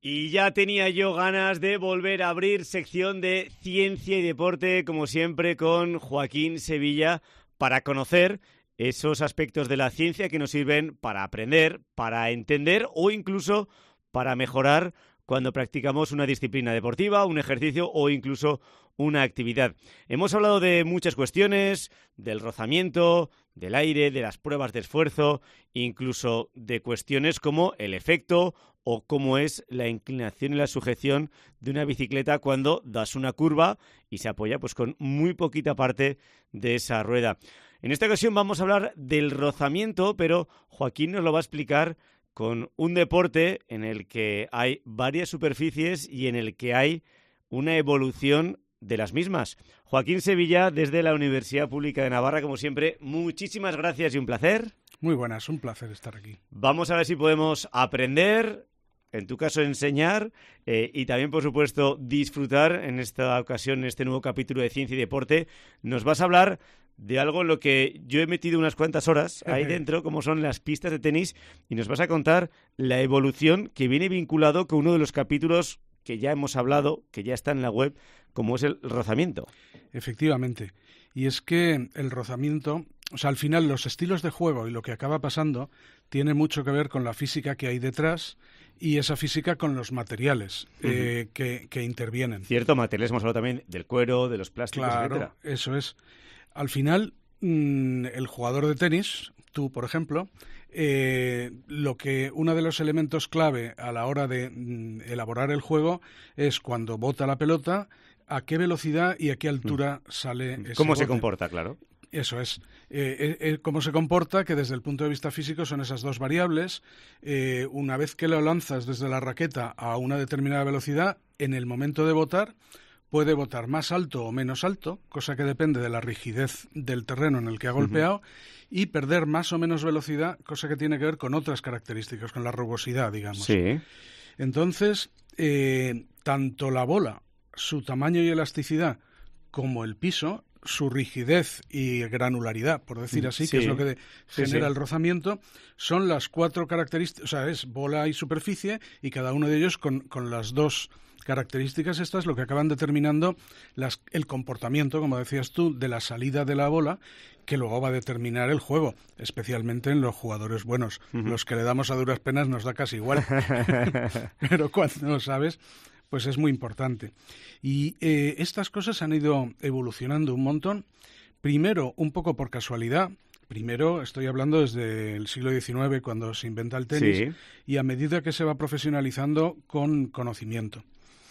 Y ya tenía yo ganas de volver a abrir sección de ciencia y deporte, como siempre, con Joaquín Sevilla, para conocer esos aspectos de la ciencia que nos sirven para aprender, para entender o incluso para mejorar cuando practicamos una disciplina deportiva, un ejercicio o incluso una actividad. Hemos hablado de muchas cuestiones, del rozamiento, del aire, de las pruebas de esfuerzo, incluso de cuestiones como el efecto o cómo es la inclinación y la sujeción de una bicicleta cuando das una curva y se apoya pues con muy poquita parte de esa rueda. En esta ocasión vamos a hablar del rozamiento, pero Joaquín nos lo va a explicar con un deporte en el que hay varias superficies y en el que hay una evolución de las mismas. Joaquín Sevilla, desde la Universidad Pública de Navarra, como siempre, muchísimas gracias y un placer. Muy buenas, un placer estar aquí. Vamos a ver si podemos aprender, en tu caso enseñar, y también, por supuesto, disfrutar en esta ocasión, en este nuevo capítulo de Ciencia y Deporte. Nos vas a hablar de algo en lo que yo he metido unas cuantas horas ahí dentro, como son las pistas de tenis, y nos vas a contar la evolución que viene vinculado con uno de los capítulos que ya hemos hablado, que ya está en la web, como es el rozamiento. Efectivamente. Y es que el rozamiento, o sea, al final los estilos de juego y lo que acaba pasando tiene mucho que ver con la física que hay detrás y esa física con los materiales que intervienen. Cierto, materiales, hemos hablado también del cuero, de los plásticos, claro, etcétera. Eso es. Al final, el jugador de tenis, tú, por ejemplo, uno de los elementos clave a la hora de elaborar el juego es cuando bota la pelota, a qué velocidad y a qué altura sale ese ¿Cómo bote. se comporta, claro? Eso es. Cómo se comporta, que desde el punto de vista físico son esas dos variables. Una vez que lo lanzas desde la raqueta a una determinada velocidad, en el momento de botar, puede botar más alto o menos alto, cosa que depende de la rigidez del terreno en el que ha golpeado, y perder más o menos velocidad, cosa que tiene que ver con otras características, con la rugosidad, digamos. Sí. Entonces, tanto la bola, su tamaño y elasticidad, como el piso, su rigidez y granularidad, por decir así, que es lo que genera el rozamiento, son las cuatro características, o sea, es bola y superficie, y cada uno de ellos con las dos características estas lo que acaban determinando el comportamiento, como decías tú, de la salida de la bola, que luego va a determinar el juego, especialmente en los jugadores buenos. Los que le damos a duras penas nos da casi igual, pero cuando no sabes, pues es muy importante. Y estas cosas han ido evolucionando un montón, primero un poco por casualidad. Primero, estoy hablando desde el siglo XIX, cuando se inventa el tenis, y a medida que se va profesionalizando con conocimiento.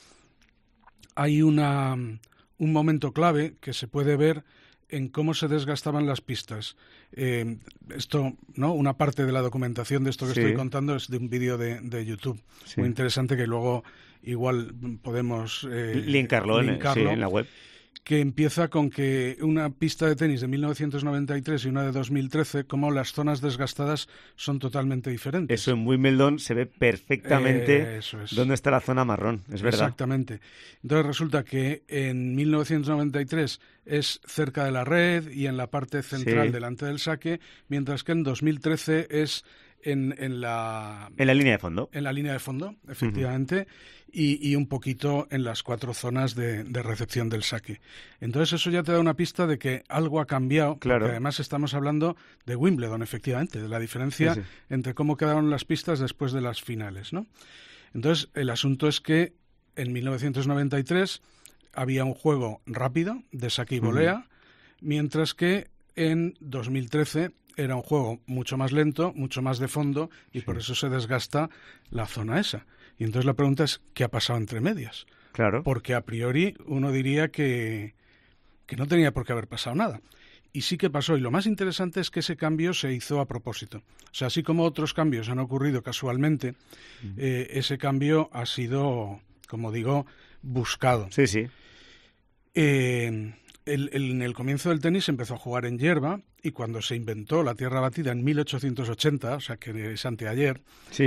Hay un momento clave que se puede ver en cómo se desgastaban las pistas. Esto, ¿no? Una parte de la documentación de esto que estoy contando es de un vídeo de YouTube. Muy interesante, que luego igual podemos linkarlo en la web. Que empieza con que una pista de tenis de 1993 y una de 2013, como las zonas desgastadas son totalmente diferentes. Eso en Wimbledon se ve perfectamente dónde está la zona marrón, es verdad. Exactamente. Entonces resulta que en 1993 es cerca de la red y en la parte central delante del saque, mientras que en 2013 es en la línea de fondo. En la línea de fondo, efectivamente, y un poquito en las cuatro zonas de recepción del saque. Entonces eso ya te da una pista de que algo ha cambiado, claro. Porque además estamos hablando de Wimbledon, efectivamente, de la diferencia entre cómo quedaron las pistas después de las finales, ¿no? Entonces el asunto es que en 1993 había un juego rápido de saque y volea, mientras que en 2013 era un juego mucho más lento, mucho más de fondo, y por eso se desgasta la zona esa. Y entonces la pregunta es, ¿qué ha pasado entre medias? Claro. Porque a priori uno diría que no tenía por qué haber pasado nada. Y sí que pasó, y lo más interesante es que ese cambio se hizo a propósito. O sea, así como otros cambios han ocurrido casualmente, ese cambio ha sido, como digo, buscado. Sí, sí. En el comienzo del tenis se empezó a jugar en hierba, y cuando se inventó la tierra batida en 1880, o sea que es anteayer,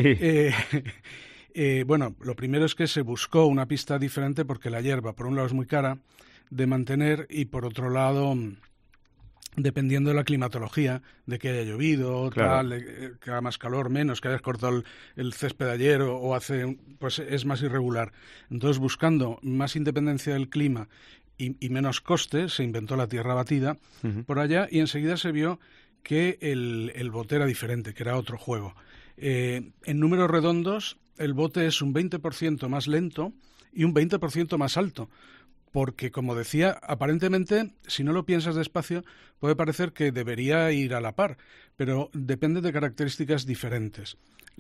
bueno, lo primero es que se buscó una pista diferente porque la hierba, por un lado, es muy cara de mantener y por otro lado dependiendo de la climatología, de que haya llovido, claro, que haga más calor, menos, que hayas cortado el césped ayer o hace, pues es más irregular. Entonces, buscando más independencia del clima y menos coste, se inventó la tierra batida por allá, y enseguida se vio que el bote era diferente, que era otro juego. En números redondos, el bote es un 20% más lento y un 20% más alto. Porque, como decía, aparentemente, si no lo piensas despacio, puede parecer que debería ir a la par, pero depende de características diferentes.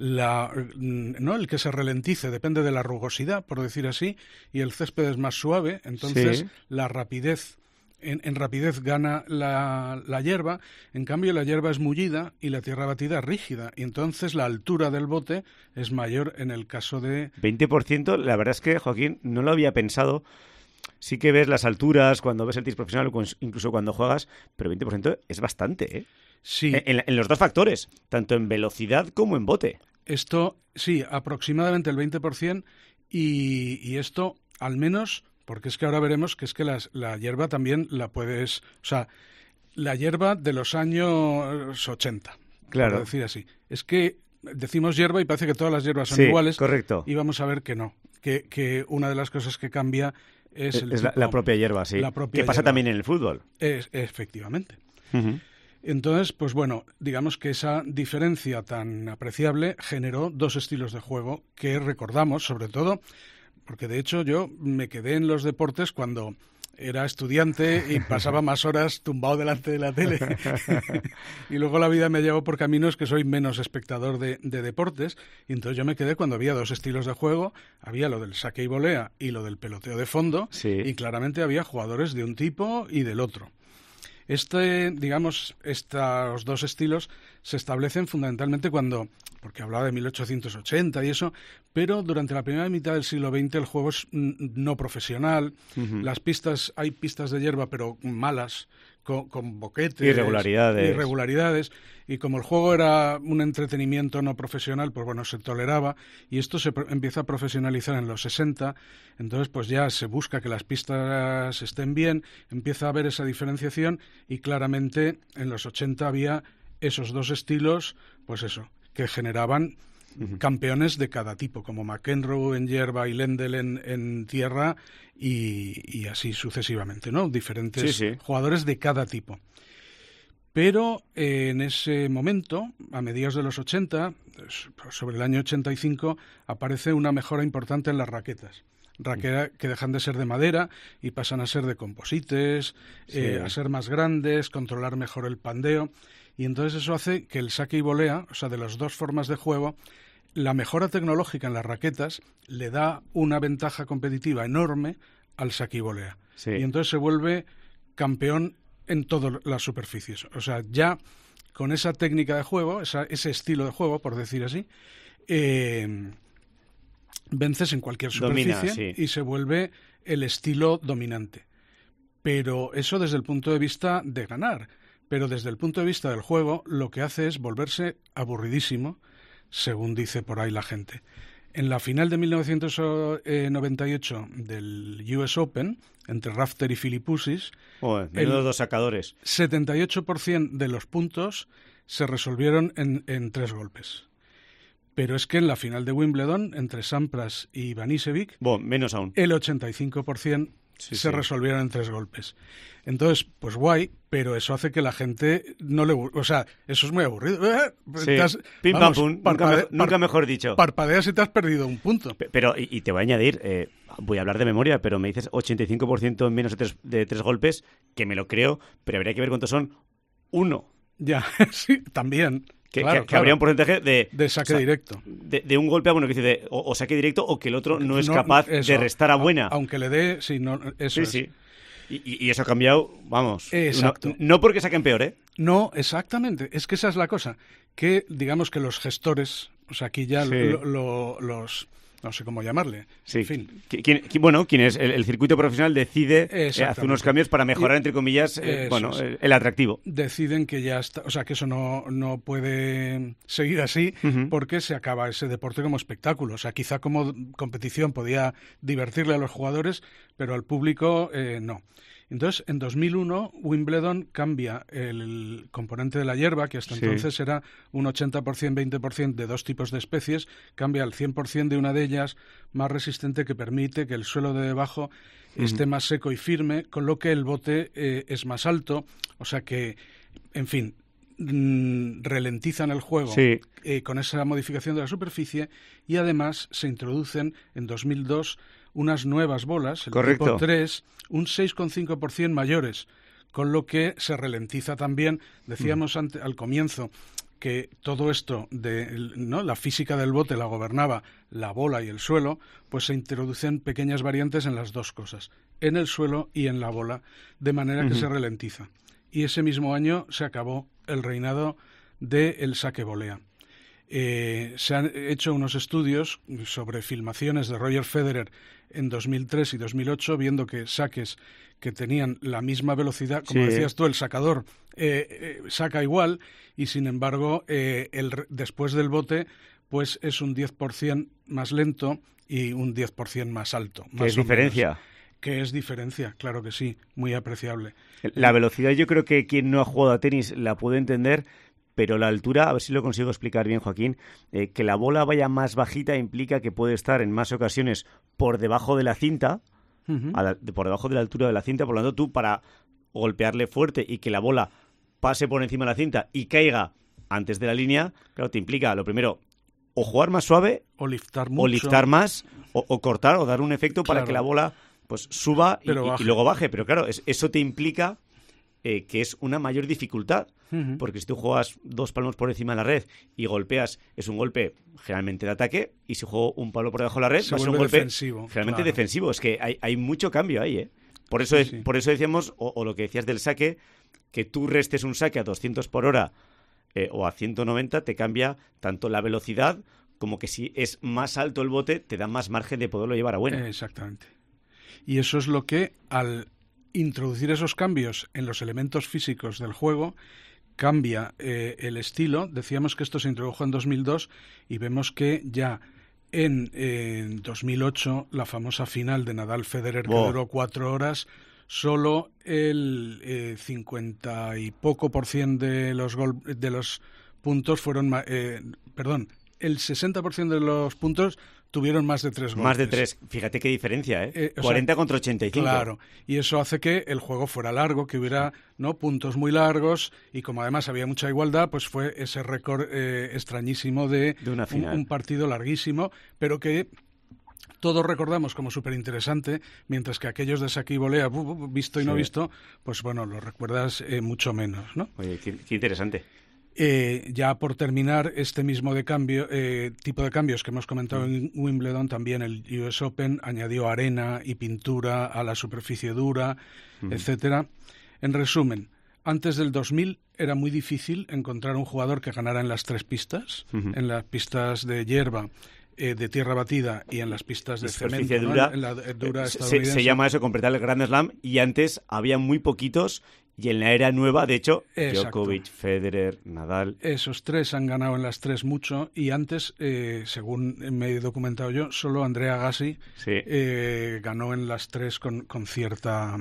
¿No? El que se ralentice depende de la rugosidad, por decir así, y el césped es más suave, entonces la rapidez, en rapidez gana la hierba, en cambio la hierba es mullida y la tierra batida es rígida, y entonces la altura del bote es mayor en el caso de... 20%, la verdad es que, Joaquín, no lo había pensado. Sí que ves las alturas cuando ves el tenis profesional, incluso cuando juegas, pero 20% es bastante, ¿eh? Sí. En los dos factores, tanto en velocidad como en bote. Esto, sí, aproximadamente el 20%, y esto, al menos, porque es que ahora veremos que es que la hierba también la puedes... O sea, la hierba de los años 80, claro, por decir así. Es que decimos hierba y parece que todas las hierbas son sí, iguales. Correcto. Y vamos a ver que no, que una de las cosas que cambia es la propia hierba, sí. Que pasa también en el fútbol. Efectivamente. Entonces, pues bueno, digamos que esa diferencia tan apreciable generó dos estilos de juego que recordamos, sobre todo, porque de hecho yo me quedé en los deportes cuando era estudiante y pasaba más horas tumbado delante de la tele. Y luego la vida me llevó por caminos que soy menos espectador de deportes. Y entonces yo me quedé cuando había dos estilos de juego. Había lo del saque y volea y lo del peloteo de fondo. Sí. Y claramente había jugadores de un tipo y del otro. Digamos, estos dos estilos se establecen fundamentalmente porque hablaba de 1880 y eso, pero durante la primera mitad del siglo XX el juego es no profesional. Hay pistas de hierba, pero malas, con boquetes, irregularidades, y como el juego era un entretenimiento no profesional, pues bueno, se toleraba, y esto se empieza a profesionalizar en los 60, entonces pues ya se busca que las pistas estén bien, empieza a haber esa diferenciación, y claramente en los 80 había esos dos estilos, pues eso, que generaban campeones de cada tipo, como McEnroe en hierba y Lendl en tierra, y así sucesivamente, ¿no? Diferentes jugadores de cada tipo. Pero en ese momento, a mediados de los 80, sobre el año 85, aparece una mejora importante en las raquetas. Raquetas que dejan de ser de madera y pasan a ser de composites, a ser más grandes, controlar mejor el pandeo. Y entonces eso hace que el saque y volea, o sea, de las dos formas de juego, la mejora tecnológica en las raquetas le da una ventaja competitiva enorme al saque y volea. Sí. Y entonces se vuelve campeón en todas las superficies. O sea, ya con esa técnica de juego, ese estilo de juego, por decir así, vences en cualquier superficie y se vuelve el estilo dominante. Pero eso desde el punto de vista de ganar. Pero desde el punto de vista del juego, lo que hace es volverse aburridísimo, según dice por ahí la gente. En la final de 1998 del US Open, entre Rafter y Philippoussis, menudo dos sacadores. 78% de los puntos se resolvieron en 3 golpes. Pero es que en la final de Wimbledon, entre Sampras y Ivanisevic, menos aún. El 85% se resolvieron en 3 golpes. Entonces, pues guay, pero eso hace que la gente no le... O sea, eso es muy aburrido. Sí. Pim, pam, pum. Nunca mejor dicho. Parpadeas y te has perdido un punto. Pero, y te voy a añadir, voy a hablar de memoria, pero me dices 85% en menos de 3 golpes, que me lo creo, pero habría que ver cuántos son 1. Ya, sí, también. Que habría un porcentaje de saque directo. De un golpe a bueno, que dice o saque directo o que el otro no es capaz de restar a buena. Aunque le dé, eso es. Sí. Y eso ha cambiado, vamos. Exacto. No porque saquen peor, ¿eh? No, exactamente. Es que esa es la cosa. Que digamos que los gestores, o sea, aquí ya los... No sé cómo llamarle. Sí. En fin. ¿Quién es el circuito profesional decide hacer unos cambios para mejorar, entre comillas, el atractivo. Deciden que ya está, o sea, que eso no puede seguir así porque se acaba ese deporte como espectáculo. O sea, quizá como competición podía divertirle a los jugadores, pero al público no. Entonces, en 2001, Wimbledon cambia el componente de la hierba, que hasta entonces era un 80%, 20% de dos tipos de especies, cambia al 100% de una de ellas, más resistente, que permite que el suelo de debajo esté más seco y firme, con lo que el bote es más alto, o sea que, en fin, ralentizan el juego con esa modificación de la superficie, y además se introducen en 2002 unas nuevas bolas, el tipo 3, un 6,5% mayores, con lo que se ralentiza también. Decíamos al comienzo que todo esto ¿no? La física del bote la gobernaba la bola y el suelo, pues se introducen pequeñas variantes en las dos cosas, en el suelo y en la bola, de manera que se ralentiza. Y ese mismo año se acabó el reinado del saque volea. Se han hecho unos estudios sobre filmaciones de Roger Federer en 2003 y 2008, viendo que saques que tenían la misma velocidad, como decías tú, el sacador saca igual, y sin embargo después del bote pues es un 10% más lento y un 10% más alto. ¿Qué es diferencia? Que es diferencia, claro que sí, muy apreciable. La velocidad, yo creo que quien no ha jugado a tenis la puede entender, pero la altura, a ver si lo consigo explicar bien, Joaquín, que la bola vaya más bajita implica que puede estar en más ocasiones por debajo de la cinta, por debajo de la altura de la cinta, por lo tanto tú para golpearle fuerte y que la bola pase por encima de la cinta y caiga antes de la línea, claro, te implica, lo primero, o jugar más suave, o liftar mucho, o liftar más, o cortar, o dar un efecto para que la bola pues suba y luego baje, pero claro, eso te implica que es una mayor dificultad, porque si tú juegas 2 palmos por encima de la red y golpeas, es un golpe generalmente de ataque, y si juego un palo por debajo de la red, va a ser un golpe defensivo, generalmente defensivo. Es que hay mucho cambio ahí, Por eso decíamos, o lo que decías del saque, que tú restes un saque a 200 por hora o a 190, te cambia tanto la velocidad como que si es más alto el bote, te da más margen de poderlo llevar a buena. Exactamente. Y eso es lo que, al introducir esos cambios en los elementos físicos del juego, cambia el estilo. Decíamos que esto se introdujo en 2002 y vemos que ya en 2008, la famosa final de Nadal-Federer, que duró 4 horas, solo el 50 y poco % de los puntos fueron... el 60% de los puntos tuvieron más de 3 golpes. Más de 3. Fíjate qué diferencia, 40 contra 85. Claro, y eso hace que el juego fuera largo, que hubiera puntos muy largos, y como además había mucha igualdad, pues fue ese récord extrañísimo de una final. Un partido larguísimo, pero que todos recordamos como súper interesante, mientras que aquellos de saque y volea, visto y no visto, pues bueno, lo recuerdas mucho menos, ¿no? Oye, qué interesante. Ya por terminar, este mismo tipo de cambios que hemos comentado en Wimbledon, también el US Open añadió arena y pintura a la superficie dura, etcétera. En resumen, antes del 2000 era muy difícil encontrar un jugador que ganara en las 3 pistas, en las pistas de hierba, de tierra batida, y en las pistas de cemento, dura, ¿no? En la dura estadounidense. Se llama eso completar el Grand Slam, y antes había muy poquitos, y en la era nueva, de hecho, Djokovic, Federer, Nadal... Esos 3 han ganado en las 3 mucho, y antes, según me he documentado yo, solo Andrea Agassi ganó en las 3 con cierta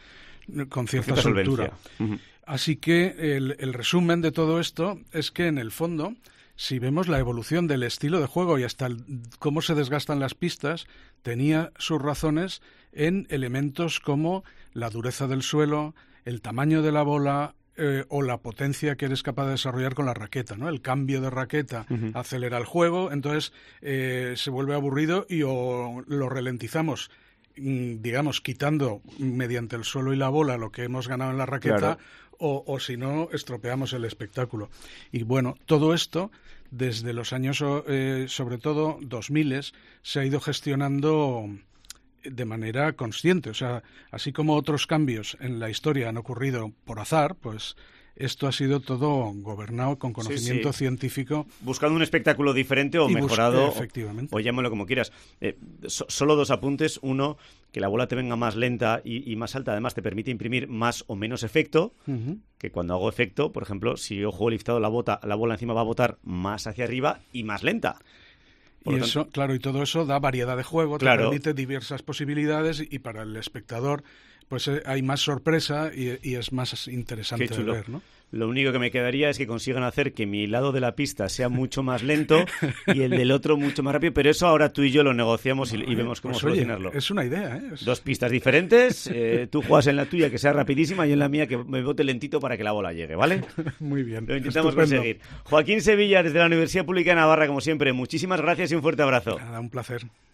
soltura. Así que el resumen de todo esto es que, en el fondo, si vemos la evolución del estilo de juego y hasta cómo se desgastan las pistas, tenía sus razones en elementos como la dureza del suelo, el tamaño de la bola, o la potencia que eres capaz de desarrollar con la raqueta, ¿no? El cambio de raqueta acelera el juego, entonces se vuelve aburrido, y o lo ralentizamos, digamos, quitando mediante el suelo y la bola lo que hemos ganado en la raqueta, o si no, estropeamos el espectáculo. Y bueno, todo esto, desde los años, sobre todo 2000, se ha ido gestionando de manera consciente. O sea, así como otros cambios en la historia han ocurrido por azar, pues esto ha sido todo gobernado con conocimiento científico. Buscando un espectáculo diferente o mejorado, efectivamente. O llámalo como quieras. Solo 2 apuntes. Uno, que la bola te venga más lenta y más alta, además te permite imprimir más o menos efecto, que cuando hago efecto, por ejemplo, si yo juego liftado, la bola encima va a botar más hacia arriba y más lenta. Y eso, claro, y todo eso da variedad de juego, te permite diversas posibilidades, y para el espectador pues hay más sorpresa y es más interesante de ver, ¿no? Lo único que me quedaría es que consigan hacer que mi lado de la pista sea mucho más lento y el del otro mucho más rápido, pero eso ahora tú y yo lo negociamos y vemos cómo solucionarlo. Oye, es una idea, ¿eh? Dos pistas diferentes, tú juegas en la tuya que sea rapidísima y en la mía que me bote lentito para que la bola llegue, ¿vale? Muy bien. Lo intentamos conseguir. Joaquín Sevilla, desde la Universidad Pública de Navarra, como siempre, muchísimas gracias y un fuerte abrazo. Nada, un placer.